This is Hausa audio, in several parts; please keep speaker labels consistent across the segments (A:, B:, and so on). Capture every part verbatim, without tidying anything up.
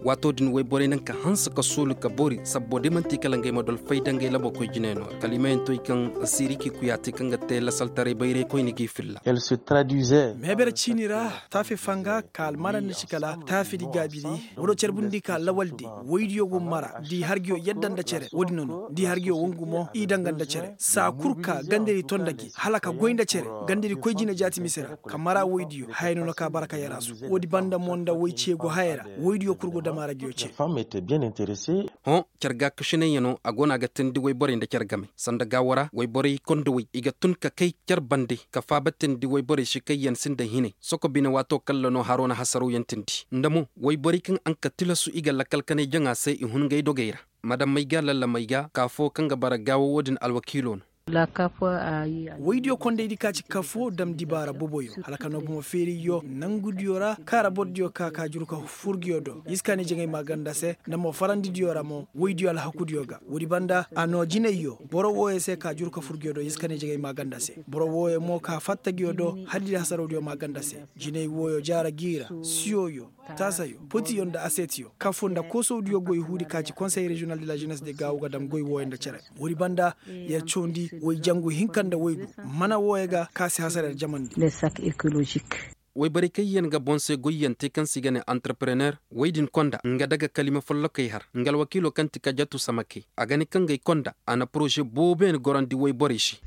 A: wato din way bore nan ka hansa ka sulu ka bori sabbo de manti kala ngay modol faydange labo ko jineno kalimen toy kan siriki kuyati kan gatte la saltare bayre ko ni gi filla
B: elle se traduisait
C: meber chinira tafi fanga kal maran shikala tafi di gabiri wodo cerbundi ka lawaldi woydiyo go mara di hargiyo yeddanda cere wodi non di hargiyo wongumo i danganda cere sa kurka ganderi tondagi halaka goynda cere ganderi ko jina jati misera kamara woydiyo hayno no ka baraka yarasu wodi banda monda woycego hayra woydiyo kurgo damara gyoce
B: femme était bien intéressée
A: ho cerga kshine yano agona gatendi way bore nda cergame sanda gawara way bore kondo way iga tunka kay cerbande ka fabaten di way bore shikayen sinda hine soko bina wato kallono harona hasaru yantindi ndamu way bore kan anka tilasu iga lakal kane janga sai ihun ngay dogeira madam mayga lalla mayga kafo kanga bara gawo wodin alwakilon
D: la kafo ayi
C: waydio konde di kaci kafo dam dibara boboyo halaka no bumo feri yo nangudiora kara boddio ka ka juruka furgiyo do iskani jengay maganda se namo farandi diora mo waydio al hakudioga wodi banda ano jineyo boro woye se ka juruka furgiyo do iskani jengay maganda se boro woye mo ka fatta giyo do haddi hasarodiyo maganda se jiney woyo jara gira siyoyo tasayo poti yonda asetio kafonda koso diyo goy hudi kaci conseil régional de la jeunesse de gawga dam goy woyenda cere wodi banda yer chondi woy jangu hinkanda woygu mana woyega kasi hasare jamandi
D: les sacs écologiques
A: way bari kayyen ga bonse goyyante kan sigane entrepreneur waydin konda nga daga kalima follo kay har ngal wakilo kanti ka jatu samake agani kan gay konda ana projet boben gorandi way borishi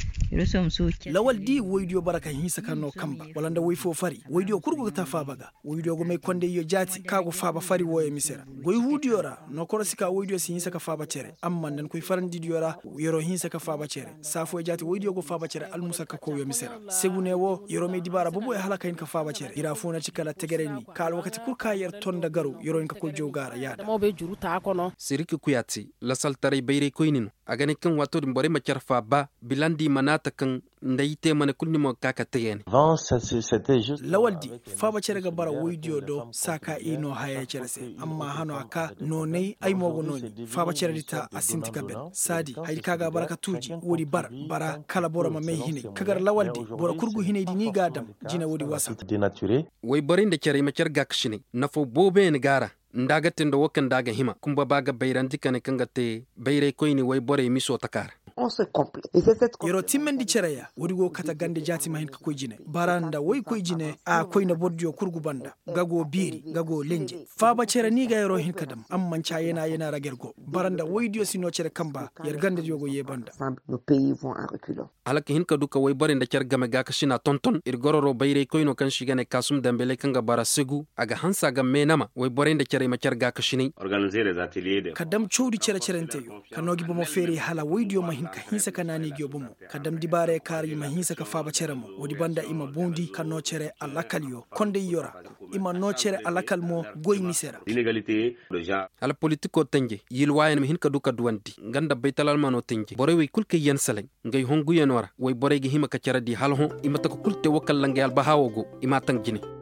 C: lawal di woydio baraka hisa kanno kamba walanda woy fo fari woydio kurgo ta fabaga woydio go may konde yo jati kago faba fari woye misera goy hudiora no korosika woydio si hisa ka faba cere amma nan koy farandi diora yoro hisa ka faba cere safo jati woydio go faba cere almusaka ko yo misera segune wo yoro me dibara bobo e halaka hin ka faba ira funa cikala tegereni kal wakati kurka yer tonda garu yoro ka kul jogara yada
E: mo be juru ta kono
A: siriki kuyati la saltare bayre koynin agani kan wato dum bore ma carfa ba bilandi manata kan ndayite man kunni mo kaka tegen
B: avant c'était juste
C: lawaldi faba cerega bara woydio do saka ino haya cerese amma hano aka no nei ay mogo noni faba ceredita asinti kabel sadi haydi kaga baraka tuji wodi bar bara kala bora ma may hine kagar lawaldi bora kurgu hine di ni gadam jina wodi wasa
B: dénaturé
A: way borinde cere ma cerga kshine nafo bobe ne gara ndaga tendo wokan daga hima kumba baga bayrandi kane kangate bayre koyni way bore miso takar
F: on se complète et c'est cette
C: yoro timmendi cereya wodi go kata gande jati ma hin ko jine baranda way koy jine a koyna boddio kurgu banda gago biiri gago lenje faba cere ni ga yoro hin kadam amman cha yana yana ragergo baranda waydio sino cere kamba yer gande yogo ye banda
F: nos pays vont en reculant
A: alaka hin kaduka way borinde cergame ga kashina tonton ir gororo bayre koyno kan shigane kasum dambele kanga bara segu aga hansa ga menama way borinde cere ma cerga kashini
G: organiser les ateliers de
C: kadam chowdi cere cerenteyo kanogi bomo feri hala waydio ma hin ka hinsa kanani gyo bomo kadam dibare kari ma hinsa ka faba ceremo wodi banda ima bondi kanno cere alakalyo konde yora ima no cere alakal mo goy misera
G: l'inégalité de genre
A: ala politiko tanje yil wayen mi hin kaduka duwandi ganda baytalal mano tanje bore way kulke yen salen ngay hongu yen wara way bore gi hima ka ceradi halho ima ta ko kulte wakal langal bahawogo ima tang jini